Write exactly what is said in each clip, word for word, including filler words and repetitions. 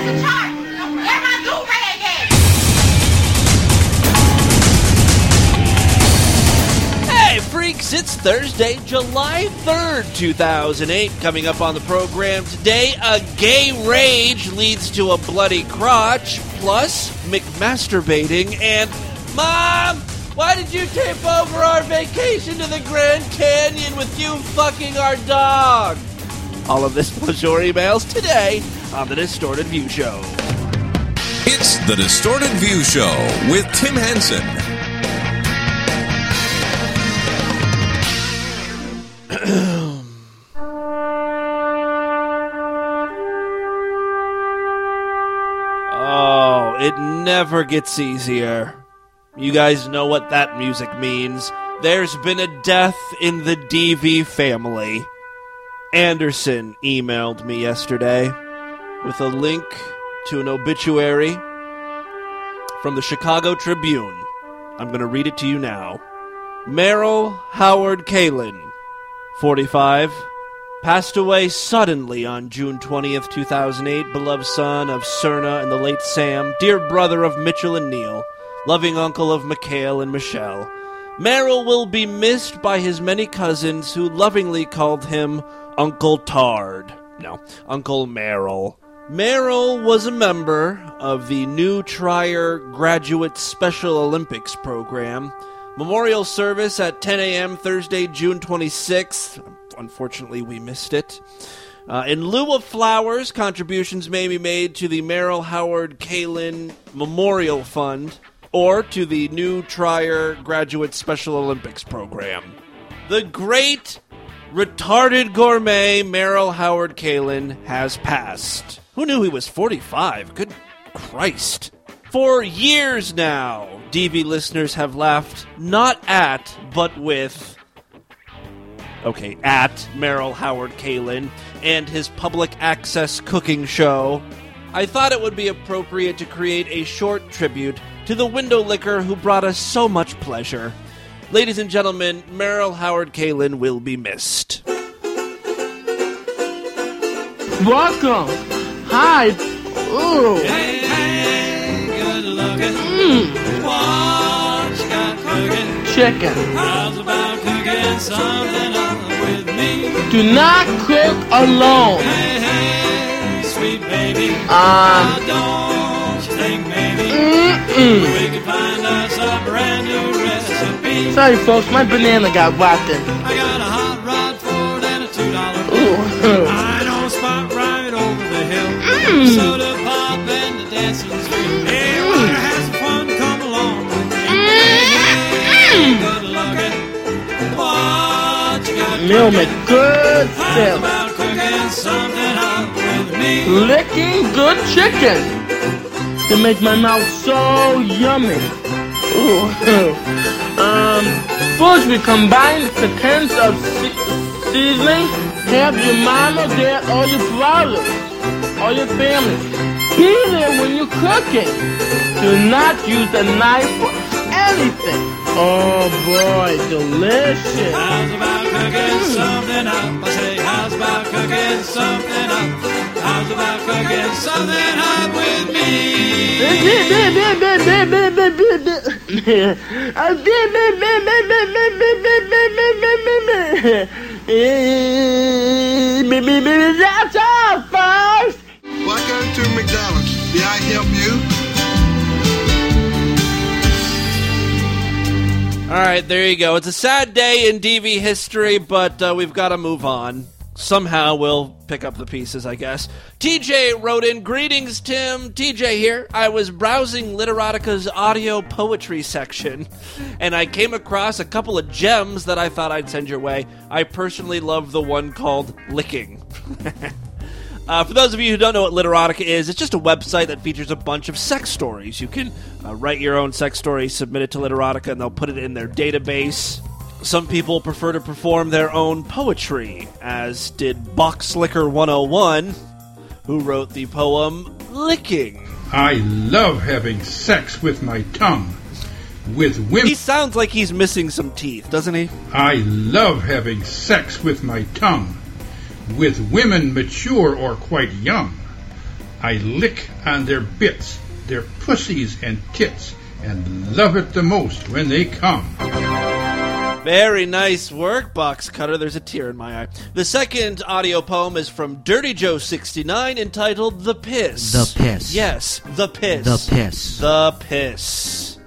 the chart. Where my do-rag at? Hey, freaks, it's Thursday, July third, two thousand eight. Coming up on the program today, a gay rage leads to a bloody crotch, plus McMasturbating, and Mom, why did you tape over our vacation to the Grand Canyon with you fucking our dog? All of this plus your emails today on The Distorted View Show. It's The Distorted View Show with Tim Henson. Oh, it never gets easier. You guys know what that music means. There's been a death in the D V family. Anderson emailed me yesterday with a link to an obituary from the Chicago Tribune. I'm going to read it to you now. Merrill Howard Kalin, forty-five, passed away suddenly on June twentieth, two thousand eight, beloved son of Serna and the late Sam, dear brother of Mitchell and Neil, loving uncle of Mikhail and Michelle. Merrill will be missed by his many cousins who lovingly called him Uncle Tard. No, Uncle Merrill. Merrill was a member of the New Trier Graduate Special Olympics program. Memorial service at ten a.m. Thursday, June twenty-sixth. Unfortunately, we missed it. Uh, in lieu of flowers, contributions may be made to the Merrill Howard Kalin Memorial Fund or to the New Trier Graduate Special Olympics program. The great retarded gourmet Merrill Howard Kalin has passed. Who knew he was forty-five? Good Christ. For years now, D V listeners have laughed not at, but with, okay, at Merrill Howard Kalin and his public access cooking show. I thought it would be appropriate to create a short tribute to the window licker who brought us so much pleasure. Ladies and gentlemen, Merrill Howard Kalin will be missed. Welcome. Hi. Ooh. Hey, hey, good looking. Mm. What you got cooking? Chicken. How's about cooking something up with me? Do not cook alone. Hey, hey, sweet baby. Um. Now don't you think maybe Mm-mm. we could find us a brand new recipe? Sorry, folks. My banana got rotten. I got a hot rod Ford and a two dollar bill. Ooh. I know a spot right over the hill. Mm. Soda pop and the dancing street. Hey, wanna have some fun? Come along with me. Hey, good looking. What you got Meal cooking? make good How's sandwich. about cooking something up with me? Licking good chicken. To make my mouth so yummy. Ooh. um, first we combine the cans of se- seasoning. Have your mama, dad, or your brothers, or your family be there when you're cooking. Do not use a knife for anything. Oh boy, delicious. How's about cooking something up? I say, how's about cooking something up? How's about cooking something up with me? That's all, folks. Welcome to McDonald's. May I help you? All right, there you go. It's a sad day in D V history, but uh, we've got to move on. Somehow we'll pick up the pieces, I guess. T J wrote in, greetings, Tim. T J here. I was browsing Literotica's audio poetry section, and I came across a couple of gems that I thought I'd send your way. I personally love the one called Licking. Uh, for those of you who don't know what Literotica is, it's just a website that features a bunch of sex stories. You can uh, write your own sex story, submit it to Literotica, and they'll put it in their database. Some people prefer to perform their own poetry, as did Boxlicker one oh one, who wrote the poem Licking. I love having sex with my tongue. With women. He sounds like he's missing some teeth, doesn't he? I love having sex with my tongue. With women mature or quite young. I lick on their bits, their pussies and tits, and love it the most when they come. Very nice work, Box Cutter. There's a tear in my eye. The second audio poem is from Dirty Joe sixty-nine, entitled The Piss. The Piss. Yes, The Piss. The Piss. The Piss.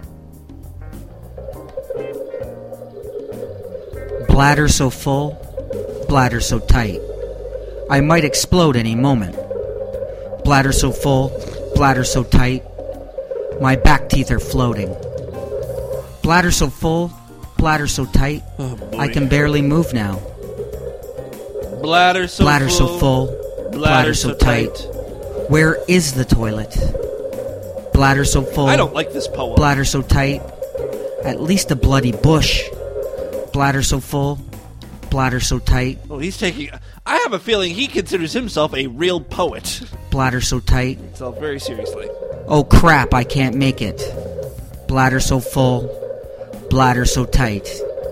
Bladder so full, bladder so tight. I might explode any moment. Bladder so full, bladder so tight. My back teeth are floating. Bladder so full, bladder so tight. Oh, I can barely move now. Bladder so bladder full. so full, Bladder, bladder so so tight. tight. Where is the toilet? Bladder so full. I don't like this poem. Bladder so tight. At least a bloody bush. Bladder so full, bladder so tight. Oh, he's taking... I have a feeling he considers himself a real poet. Bladder so tight. Himself very seriously. Oh crap, I can't make it. Bladder so full, bladder so tight.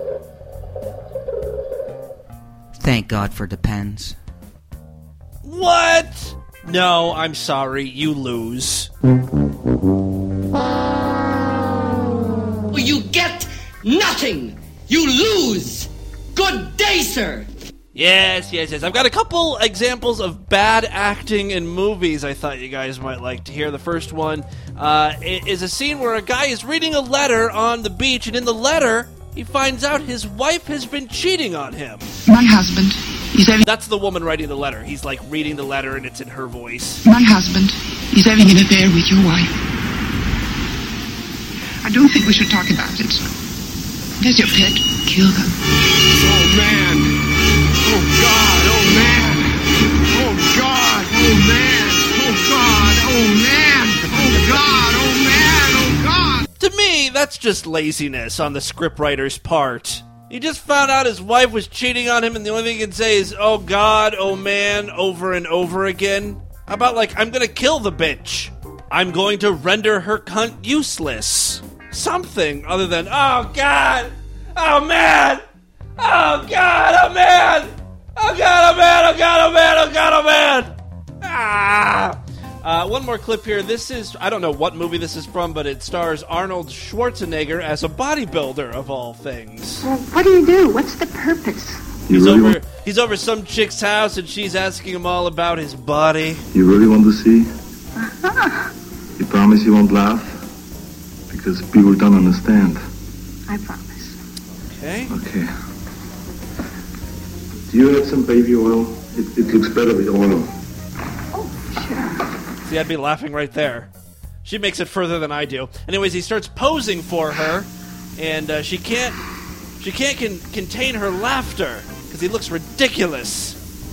Thank God for Depends. What? No, I'm sorry. You lose. You get nothing. You lose. Good day, sir. Yes, yes, yes. I've got a couple examples of bad acting in movies I thought you guys might like to hear. The first one uh, is a scene where a guy is reading a letter on the beach, and in the letter, he finds out his wife has been cheating on him. My husband is having... That's the woman writing the letter. He's, like, reading the letter, and it's in her voice. My husband is having an affair with your wife. I don't think we should talk about it. There's your pet. Kill them. Oh, man. Oh, God. Oh, man. Oh, God. Oh, man. Oh, God. Oh, man. Oh, God. Oh, man. Oh, God. To me, that's just laziness on the scriptwriter's part. He just found out his wife was cheating on him, and the only thing he can say is, oh, God, oh, man, over and over again. How about, like, I'm gonna kill the bitch. I'm going to render her cunt useless. Something other than, oh, God, oh, man, oh, God, oh, man, oh, God, oh, man, oh, God, oh, man, oh, God, oh, man. Ah. Uh, one more clip here. This is, I don't know what movie this is from, but it stars Arnold Schwarzenegger as a bodybuilder, of all things. Well, what do you do? What's the purpose? He's really over, he's over some chick's house, and she's asking him all about his body. You really want to see? Uh-huh. You promise you won't laugh? Because people don't understand. I promise. Okay. Okay. Do you have some baby oil? It, it looks better with oil. Oh, sure. See, I'd be laughing right there. She makes it further than I do. Anyways, he starts posing for her, and uh, she can't she can't con- contain her laughter because he looks ridiculous.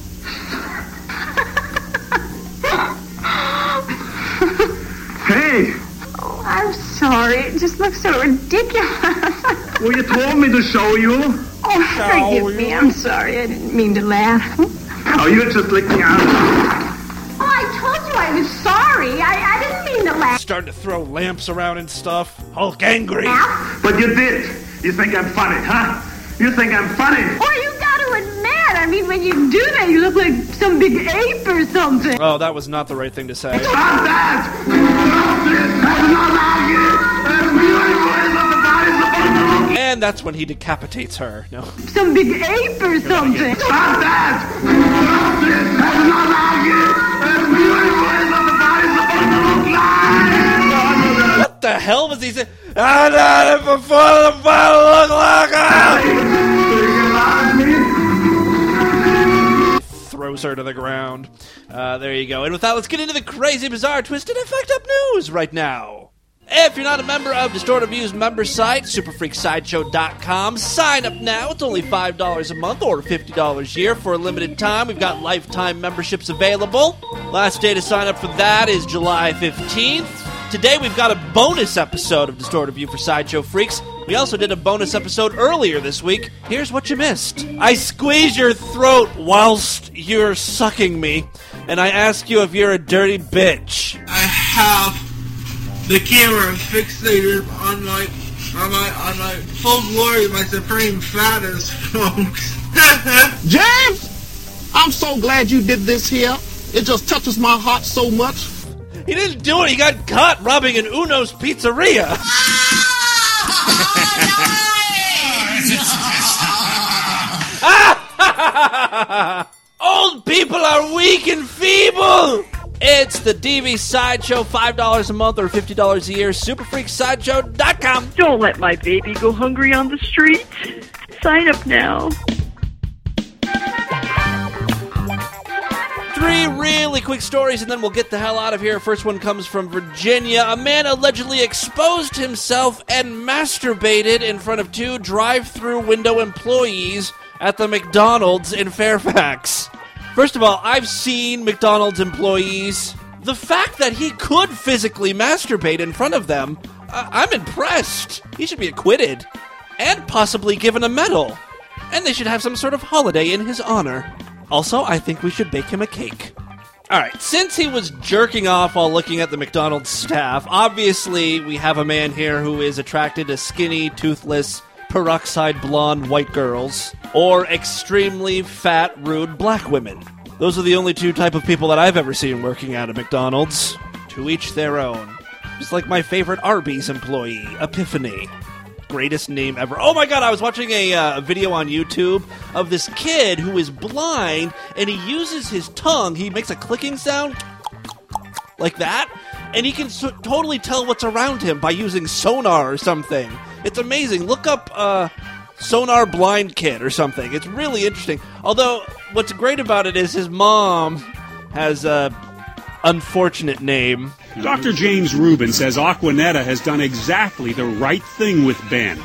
Hey! Oh, I'm sorry. It just looks so ridiculous. Well, you told me to show you. Oh, forgive me. I'm sorry. I didn't mean to laugh. Oh, you just licked me out. Oh, I told you I was sorry. I, I didn't mean to laugh. Starting to throw lamps around and stuff. Hulk angry. But you did. You think I'm funny, huh? You think I'm funny? Well, you got to admit. I mean, when you do that, you look like some big ape or something. Oh, that was not the right thing to say. Stop that! Stop this! That's not like it! That's beautiful! What the body's supposed to look like. And that's when he decapitates her. No. Some big ape or something. Stop that! Stop this! That's not like it! That's beautiful! What the body's supposed to look like. What the hell was he saying? I done it before the bottle look like a... Throws her to the ground. Uh, there you go. And with that, let's get into the crazy, bizarre, twisted, and fucked up news right now. If you're not a member of Distorted Views member site, super freak sideshow dot com, sign up now. It's only five dollars a month or fifty dollars a year for a limited time. We've got lifetime memberships available. Last day to sign up for that is July fifteenth. Today we've got a bonus episode of Distorted View for Sideshow Freaks. We also did a bonus episode earlier this week. Here's what you missed. I squeeze your throat whilst you're sucking me, and I ask you if you're a dirty bitch. I have the camera fixated on my on my on my full glory, my supreme fattest, folks. James, I'm so glad you did this here. It just touches my heart so much. He didn't do it. He got caught robbing an Uno's Pizzeria. Old people are weak and feeble. It's the D V Sideshow, five dollars a month or fifty dollars a year, super freak sideshow dot com. Don't let my baby go hungry on the street. Sign up now. Three really quick stories, and then we'll get the hell out of here. First one comes from Virginia. A man allegedly exposed himself and masturbated in front of two drive-through window employees at the McDonald's in Fairfax. First of all, I've seen McDonald's employees. The fact that he could physically masturbate in front of them, uh, I'm impressed. He should be acquitted and possibly given a medal. And they should have some sort of holiday in his honor. Also, I think we should bake him a cake. Alright, since he was jerking off while looking at the McDonald's staff, obviously we have a man here who is attracted to skinny, toothless, peroxide blonde white girls, or extremely fat, rude black women. Those are the only two type of people that I've ever seen working at a McDonald's. To each their own. Just like my favorite Arby's employee, Epiphany. Greatest name ever. Oh my god, I was watching a uh, video on YouTube of this kid who is blind, and he uses his tongue, he makes a clicking sound, like that, and he can so- totally tell what's around him by using sonar or something. It's amazing. Look up uh, Sonar Blind Kid or something. It's really interesting. Although, what's great about it is his mom has a unfortunate name. Doctor James Rubin says Aquanetta has done exactly the right thing with Ben.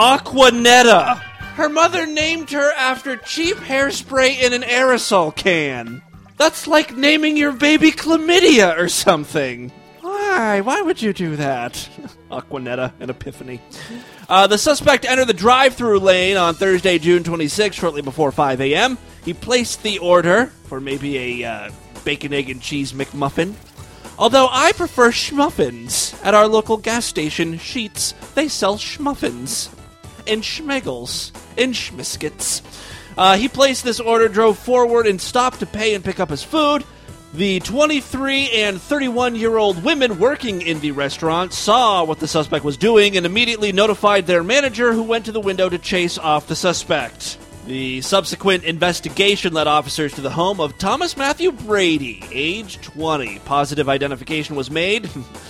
Aquanetta! Her mother named her after cheap hairspray in an aerosol can. That's like naming your baby Chlamydia or something. Why? Why would you do that? Aquanetta and Epiphany. Uh, the suspect entered the drive-thru lane on Thursday, June twenty-sixth, shortly before five a.m. He placed the order for maybe a uh, bacon, egg, and cheese McMuffin. Although I prefer schmuffins. At our local gas station, Sheetz, they sell schmuffins. And schmegels. And schmiskets. Uh, he placed this order, drove forward, and stopped to pay and pick up his food. The twenty-three and thirty-one-year-old women working in the restaurant saw what the suspect was doing and immediately notified their manager, who went to the window to chase off the suspect. The subsequent investigation led officers to the home of Thomas Matthew Brady, age twenty. Positive identification was made,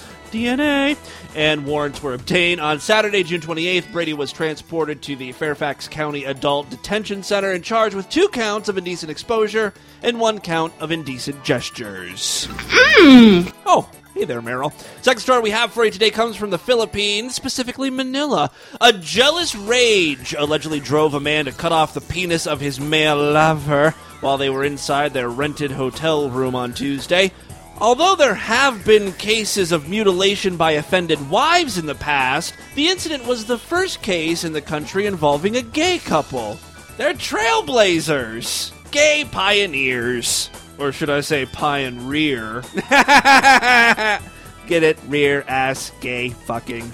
D N A, and warrants were obtained. On Saturday, June twenty-eighth, Brady was transported to the Fairfax County Adult Detention Center and charged with two counts of indecent exposure and one count of indecent gestures. Mm. Oh, hey there, Meryl. Second story we have for you today comes from the Philippines, specifically Manila. A jealous rage allegedly drove a man to cut off the penis of his male lover while they were inside their rented hotel room on Tuesday. Although there have been cases of mutilation by offended wives in the past, the incident was the first case in the country involving a gay couple. They're trailblazers. Gay pioneers. Or should I say pioneer? Get it? Rear, ass, gay, fucking.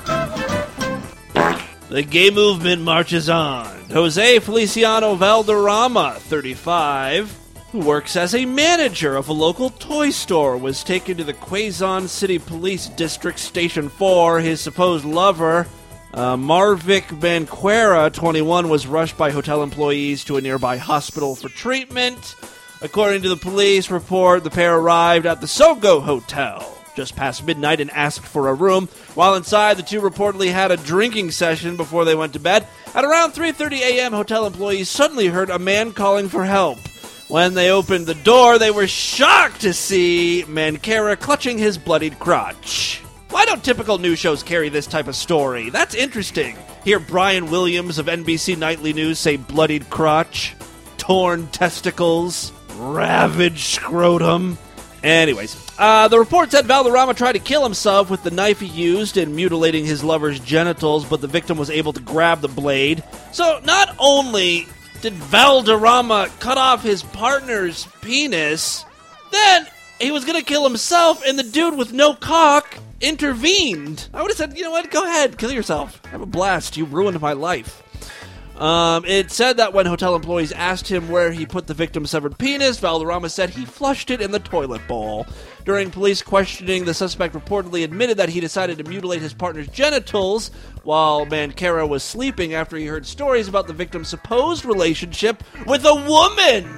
The gay movement marches on. Jose Feliciano Valderrama, thirty-five, who works as a manager of a local toy store, was taken to the Quezon City Police District Station four. His supposed lover, uh, Marvic Banquera, twenty-one, was rushed by hotel employees to a nearby hospital for treatment. According to the police report, the pair arrived at the Sogo Hotel just past midnight and asked for a room. While inside, the two reportedly had a drinking session before they went to bed. At around three thirty a.m., hotel employees suddenly heard a man calling for help. When they opened the door, they were shocked to see Mankera clutching his bloodied crotch. Why don't typical news shows carry this type of story? That's interesting. Hear Brian Williams of N B C Nightly News say bloodied crotch, torn testicles, ravaged scrotum. Anyways, uh, the report said Valderrama tried to kill himself with the knife he used in mutilating his lover's genitals, but the victim was able to grab the blade. So not only did Valderrama cut off his partner's penis, then he was going to kill himself, and the dude with no cock intervened. I would have said, you know what, go ahead, kill yourself. Have a blast. You ruined my life. Um, it said that when hotel employees asked him where he put the victim's severed penis, Valderrama said he flushed it in the toilet bowl. During police questioning, the suspect reportedly admitted that he decided to mutilate his partner's genitals while Mancera was sleeping after he heard stories about the victim's supposed relationship with a woman.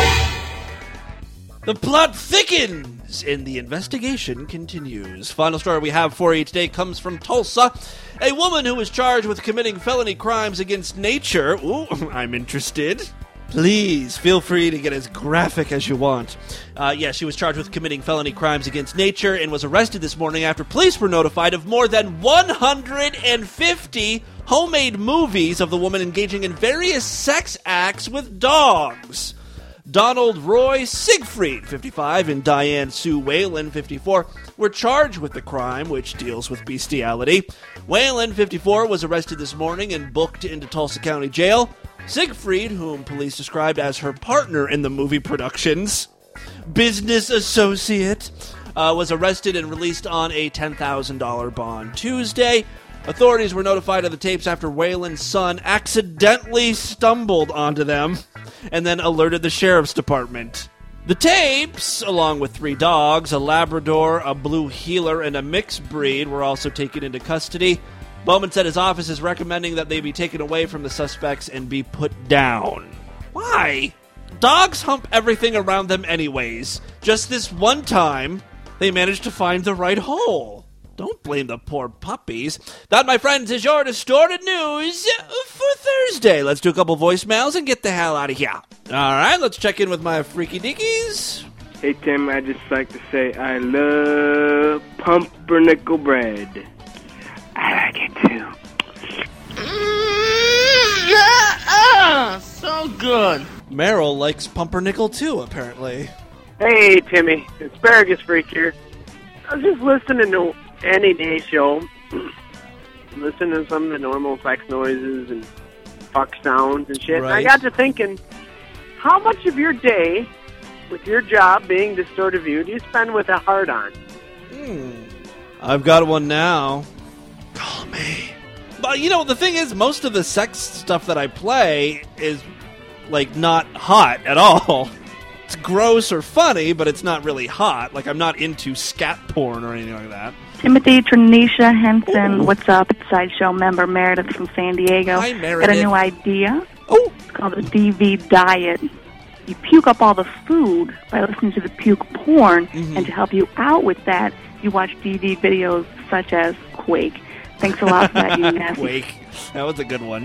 The plot thickens and the investigation continues. Final story we have for you today comes from Tulsa. A woman who was charged with committing felony crimes against nature. Ooh, I'm interested. Please feel free to get as graphic as you want. Uh, yeah, she was charged with committing felony crimes against nature and was arrested this morning after police were notified of more than one hundred fifty homemade movies of the woman engaging in various sex acts with dogs. Donald Roy Siegfried, fifty-five, and Diane Sue Whalen, fifty-four, were charged with the crime, which deals with bestiality. Whalen, fifty-four, was arrested this morning and booked into Tulsa County Jail. Siegfried, whom police described as her partner in the movie productions, business associate, uh, was arrested and released on a ten thousand dollars bond Tuesday. Authorities were notified of the tapes after Whalen's son accidentally stumbled onto them and then alerted the sheriff's department. The tapes, along with three dogs, a Labrador, a Blue Heeler, and a mixed breed, were also taken into custody. Bowman said his office is recommending that they be taken away from the suspects and be put down. Why? Dogs hump everything around them anyways. Just this one time, they managed to find the right hole. Don't blame the poor puppies. That, my friends, is your distorted news for Thursday. Let's do a couple voicemails and get the hell out of here. All right, let's check in with my freaky dickies. Hey, Tim, I'd just like to say I love pumpernickel bread. I like it, too. Mm, so good. Meryl likes pumpernickel, too, apparently. Hey, Timmy. Asparagus Freak here. I was just listening to Any Day Show, listening to some of the normal sex noises and fuck sounds and shit. Right. And I got to thinking, how much of your day, with your job being Distorted View, do you spend with a hard-on? Hmm. I've got one now. Call me. But, you know, the thing is, most of the sex stuff that I play is, like, not hot at all. It's gross or funny, but it's not really hot. Like, I'm not into scat porn or anything like that. Timothy, Tranisha, Henson, Ooh. What's up? Sideshow member Meredith from San Diego. Hi, Meredith. Got a new idea. Oh. It's called the D V diet. You puke up all the food by listening to the puke porn, mm-hmm. and to help you out with that, you watch D V videos such as Quake. Thanks a lot for that, you nasty. Quake. That was a good one.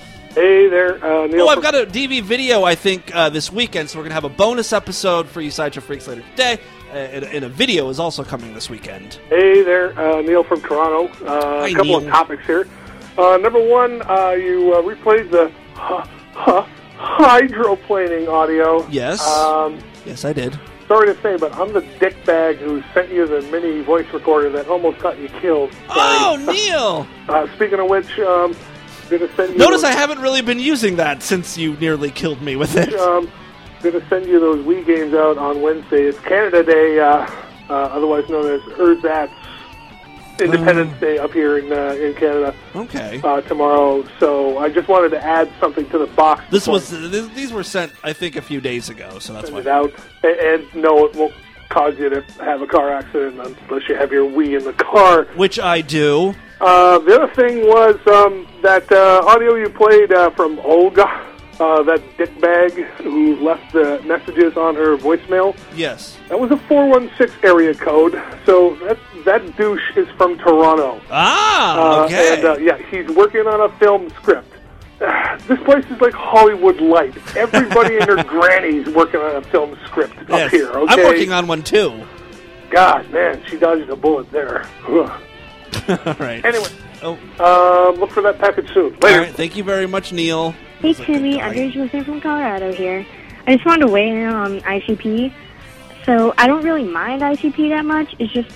Hey there, uh, Neil. Oh, I've got a D V video, I think, uh, this weekend, so we're going to have a bonus episode for you Sideshow Freaks later today, uh, and, and a video is also coming this weekend. Hey there, uh, Neil from Toronto. Uh, Hi, a couple Neil. of topics here. Uh, number one, uh, you uh, replayed the huh, huh, hydroplaning audio. Yes. Um, yes, I did. Sorry to say, but I'm the dickbag who sent you the mini voice recorder that almost got you killed. Oh, Neil! Uh, speaking of which, um, gonna send you Notice those, I haven't really been using that since you nearly killed me with it. Um, gonna send you those Wii games out on Wednesday. It's Canada Day, uh, uh, otherwise known as Ersatz Independence um, Day up here in uh, in Canada. Okay. Uh, tomorrow, so I just wanted to add something to the box. This was th- these were sent, I think, a few days ago, so that's Send why. it out, and, and no, it won't cause you to have a car accident unless you have your Wii in the car. Which I do. Uh, the other thing was um, that uh, audio you played uh, from Olga, uh, that dickbag who left the messages on her voicemail. Yes. That was a four one six area code, so that that douche is from Toronto. Ah, okay. Uh, and, uh, yeah, he's working on a film script. This place is like Hollywood Light. Everybody and their granny's working on a film script yes. up here, okay? I'm working on one, too. God, man, she dodged a bullet there. All right. Anyway, oh. uh, look for that package soon. Later. All right, thank you very much, Neil. Hey, Timmy. Andres Wilson from Colorado here. I just wanted to weigh in on I C P. So I don't really mind I C P that much. It's just,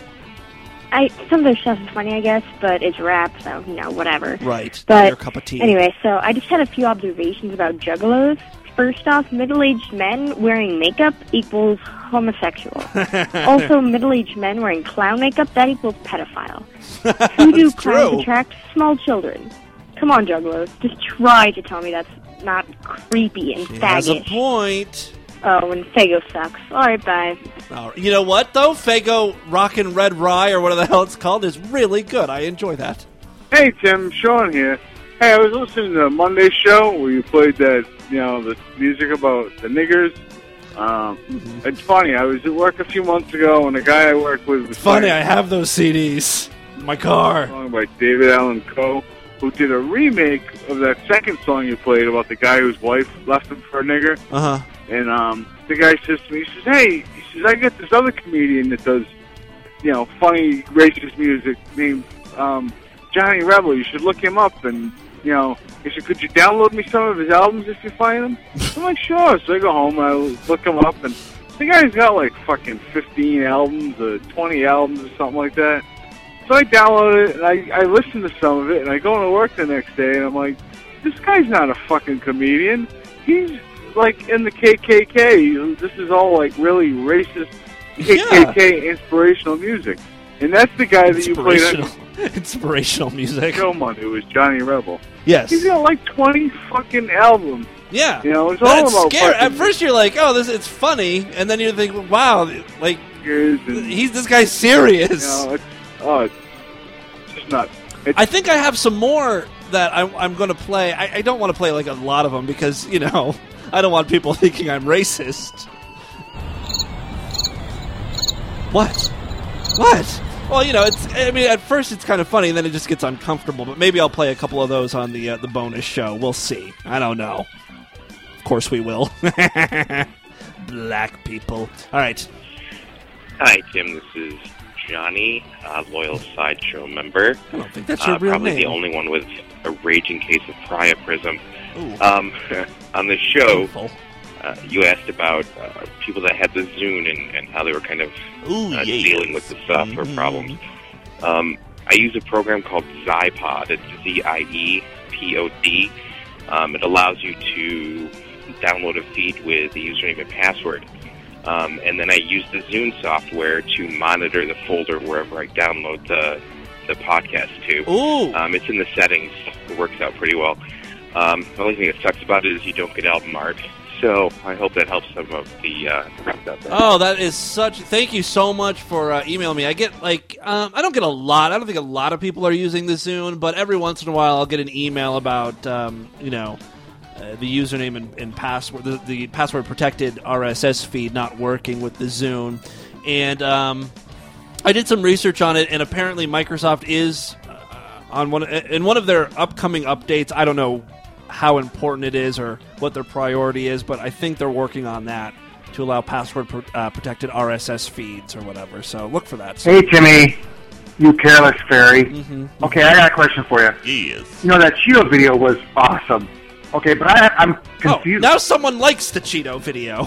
I some of their stuff is funny, I guess, but it's rap, so, you know, whatever. Right. But your cup of tea. Anyway, so I just had a few observations about juggalos. First off, middle-aged men wearing makeup equals homosexual. Also, middle-aged men wearing clown makeup, that equals pedophile. Voodoo clowns attract small children. Come on, Juggalos. Just try to tell me that's not creepy and He has a faggish. point. Oh, and Fago sucks. All right, bye. Oh, you know what, though? Fago Rockin' Red Rye, or whatever the hell it's called, is really good. I enjoy that. Hey, Tim, Sean here. Hey, I was listening to Monday's show where you played that, you know, the music about the niggers. Um, mm-hmm. It's funny. I was at work a few months ago, and the guy I work with was It's funny, playing I have those C Ds in my car. a song by David Allen Coe, who did a remake of that second song you played about the guy whose wife left him for a nigger. Uh-huh. And um, the guy says to me, he says, hey, he says, I get this other comedian that does, you know, funny, racist music named um, Johnny Rebel. You should look him up. And, you know, he said, could you download me some of his albums if you find them? I'm like, sure. So I go home and I look him up. And the guy's got like fucking fifteen albums or twenty albums or something like that. So I download it and I, I listen to some of it. And I go to work the next day and I'm like, this guy's not a fucking comedian. He's like in the K K K. This is all like really racist K K K yeah. inspirational music. And that's the guy that you played on Inspirational music. Come on, it was Johnny Rebel. Yes. He's got like twenty fucking albums. Yeah. You know, it's That's all about scary. fucking At first you're like, oh, this it's funny, and then you think, wow, like he's this guy's serious. You know, it's, oh, it's just not. It's, I think I have some more that I'm, I'm going to play. I, I don't want to play like a lot of them because, you know, I don't want people thinking I'm racist. What? What? Well, you know, it's. I mean, at first it's kind of funny, and then it just gets uncomfortable. But maybe I'll play a couple of those on the uh, the bonus show. We'll see. I don't know. Of course we will. Black people. All right. Hi, Tim. This is Johnny, uh, loyal Sideshow member. I don't think that's your uh, real probably name. the only one with a raging case of priapism. Um, on the show, uh, you asked about uh, people that had the Zune and, and how they were kind of Ooh, uh, yes. dealing with the software Mhm. problems. Um, I use a program called Zypod. It's Z I E P O D. Um, it allows you to download a feed with the username and password. Um, and then I use the Zune software to monitor the folder wherever I download the the podcast to. Ooh. Um, it's in the settings. It works out pretty well. Um, the only thing that sucks about it is you don't get album art. So I hope that helps some of the uh, crowd out there. Oh, that is such... Thank you so much for uh, emailing me. I get, like... Um, I don't get a lot. I don't think a lot of people are using the Zune, but every once in a while I'll get an email about, um, you know, uh, the username and, and password, the, the password-protected R S S feed not working with the Zune. And um, I did some research on it, and apparently Microsoft is uh, on one... In one of their upcoming updates, I don't know how important it is or what their priority is, but I think they're working on that to allow password pro- uh, protected R S S feeds or whatever. So look for that. Hey, Timmy, you careless fairy. Mm-hmm. Okay, I got a question for you. Yes. You know, that Cheeto video was awesome. Okay, but I, I'm confused. Oh, now someone likes the Cheeto video.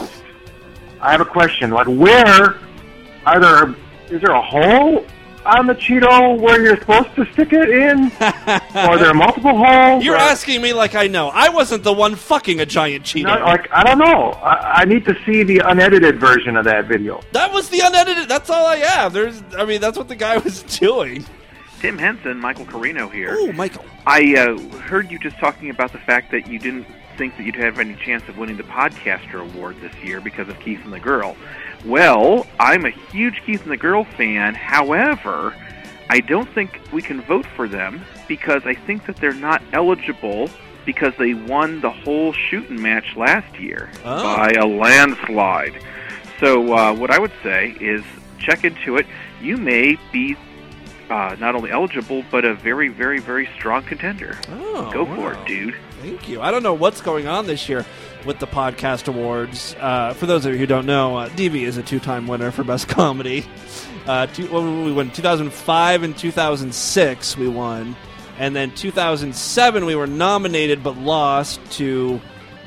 I have a question. Like, where are there... Is there a hole on the Cheeto where you're supposed to stick it in? Or are there multiple holes? You're or, asking me like I know. I wasn't the one fucking a giant Cheeto. No, like, I don't know. I, I need to see the unedited version of that video. That was the unedited. That's all I have. There's. I mean, that's what the guy was doing. Tim Henson, Michael Carino here. Oh, Michael. I uh, heard you just talking about the fact that you didn't think that you'd have any chance of winning the Podcaster Award this year because of Keith and the Girl. Well, I'm a huge Keith and the Girl fan. However, I don't think we can vote for them because I think that they're not eligible because they won the whole shooting match last year Oh. by a landslide. So uh, what I would say is check into it. You may be uh, not only eligible, but a very, very, very strong contender. Oh, Go wow. for it, dude. Thank you. I don't know what's going on this year with the Podcast Awards. Uh, for those of you who don't know, uh, D V is a two-time winner for Best Comedy. Uh, two, well, we won two thousand five and two thousand six. We won, and then two thousand seven we were nominated but lost to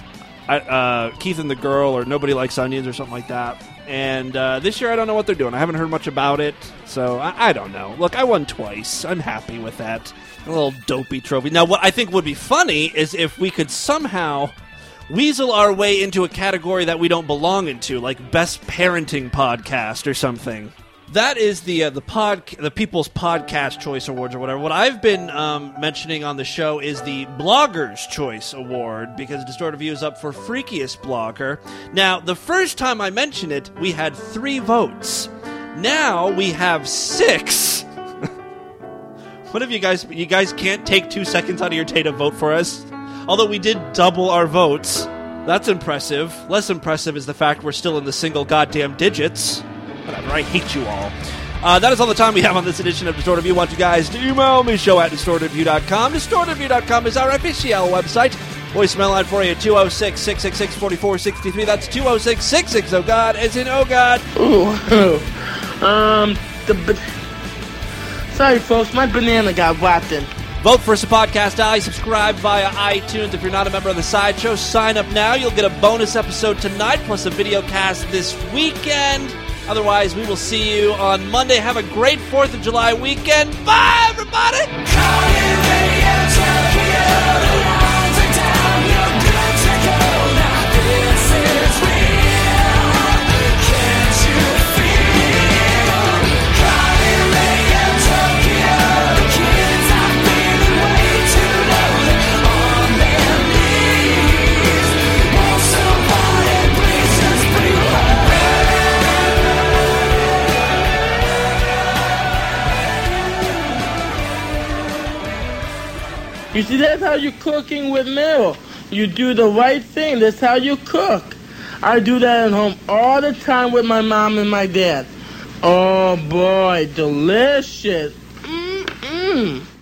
uh, Keith and the Girl or Nobody Likes Onions or something like that. And uh, this year I don't know what they're doing. I haven't heard much about it, so I, I don't know. Look, I won twice. I'm happy with that. A little dopey trophy. Now, what I think would be funny is if we could somehow weasel our way into a category that we don't belong into, like Best Parenting Podcast or something. That is the uh, the pod the People's Podcast Choice Awards or whatever. What I've been um, mentioning on the show is the Bloggers Choice Award, because Distorted View is up for Freakiest Blogger. Now, the first time I mentioned it, we had three votes. Now we have six. What if you guys you guys can't take two seconds out of your day to vote for us? Although we did double our votes. That's impressive. Less impressive is the fact we're still in the single goddamn digits. Whatever, I hate you all. Uh, that is all the time we have on this edition of Distorted View. I want you guys to email me, show at distorted view dot com. distorted view dot com is our official website. Voicemail line for you, two oh six, six six six, four four six three. That's two oh six, six six oh, God, as in oh, God. Ooh, um, the... Ba- Sorry, folks, my banana got rotten. Vote for us at Podcast Alley. Subscribe via iTunes. If you're not a member of the Sideshow, sign up now. You'll get a bonus episode tonight, plus a video cast this weekend. Otherwise, we will see you on Monday. Have a great fourth of July weekend. Bye, everybody! You see, that's how you're cooking with Meryl. You do the right thing. That's how you cook. I do that at home all the time with my mom and my dad. Oh, boy, delicious. Mm-mm.